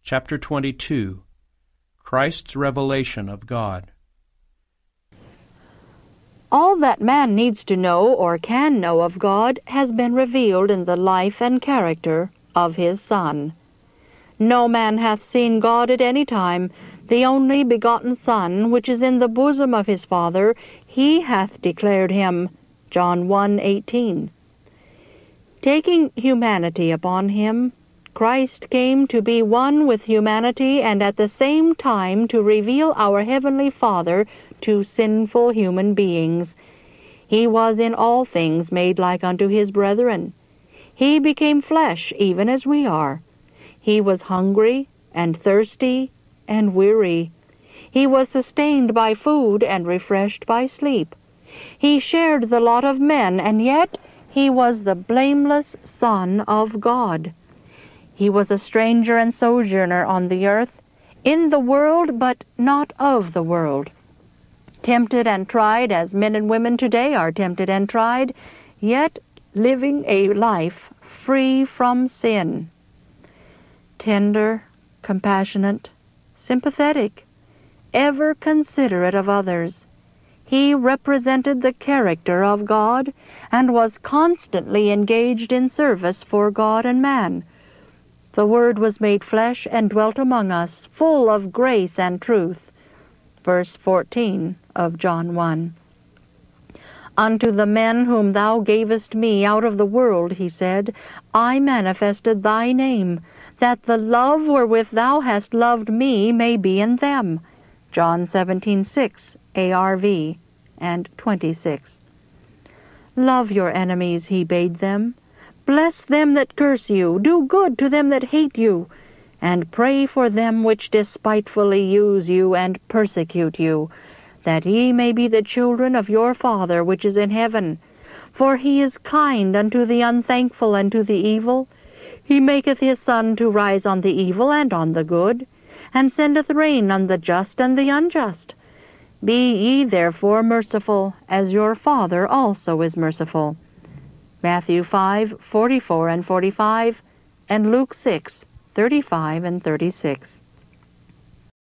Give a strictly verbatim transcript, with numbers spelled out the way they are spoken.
Chapter twenty-two. Christ's Revelation of God. All that man needs to know or can know of God has been revealed in the life and character of his Son. No man hath seen God at any time. The only begotten Son, which is in the bosom of his Father, he hath declared him. John one eighteen. Taking humanity upon him, Christ came to be one with humanity and at the same time to reveal our Heavenly Father to sinful human beings. He was in all things made like unto his brethren. He became flesh even as we are. He was hungry and thirsty and weary. He was sustained by food and refreshed by sleep. He shared the lot of men, and yet he was the blameless Son of God. He was a stranger and sojourner on the earth, in the world, but not of the world. Tempted and tried as men and women today are tempted and tried, yet living a life free from sin. Tender, compassionate, sympathetic, ever considerate of others, he represented the character of God and was constantly engaged in service for God and man. The Word was made flesh and dwelt among us, full of grace and truth. Verse fourteen of John one. Unto the men whom thou gavest me out of the world, he said, I manifested thy name, that the love wherewith thou hast loved me may be in them. John seventeen six, A R V, and twenty-six. Love your enemies, he bade them. Bless them that curse you, do good to them that hate you, and pray for them which despitefully use you and persecute you, that ye may be the children of your Father which is in heaven. For he is kind unto the unthankful and to the evil. He maketh his sun to rise on the evil and on the good, and sendeth rain on the just and the unjust. Be ye therefore merciful, as your Father also is merciful. Matthew five, forty-four and forty-five, and Luke six, thirty-five and thirty-six.